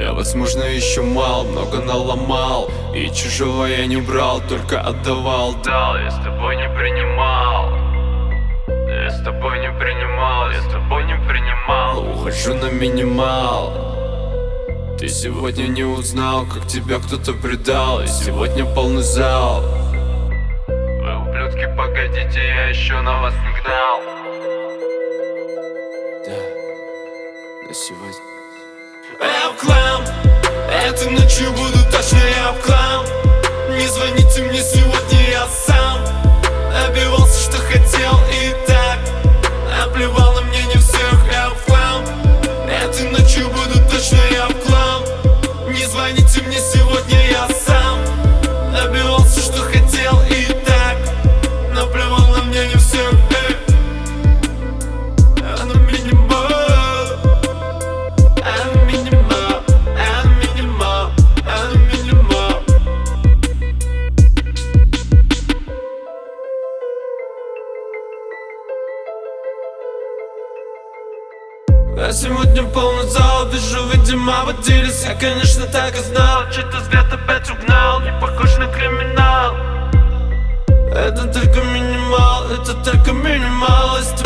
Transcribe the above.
Я, возможно, еще мал, много наломал, и чужого я не брал, только отдавал. Дал, я с тобой не принимал. Я с тобой не принимал, я с тобой не принимал. Ухожу на минимал. Ты сегодня не узнал, как тебя кто-то предал, и сегодня полный зал. Вы, ублюдки, погодите, я еще на вас не гнал. Да, на сегодня. Я в хлам, этой ночью буду точно я в хлам. Не звоните мне сегодня, я сам добивался, что хотел, и так наплевал на мнение всех. Я в хлам, этой ночью буду точно я в хлам. Не звоните мне сегодня, я сам добивался, что хотел, и так наплевал на мнение всех. Я на минимал. Я сегодня полный зал, вижу, видимо, водились. Я, конечно, так и знал, чей-то взгляд опять угнал. Не похож на криминал. Это только минимал, это только минимал.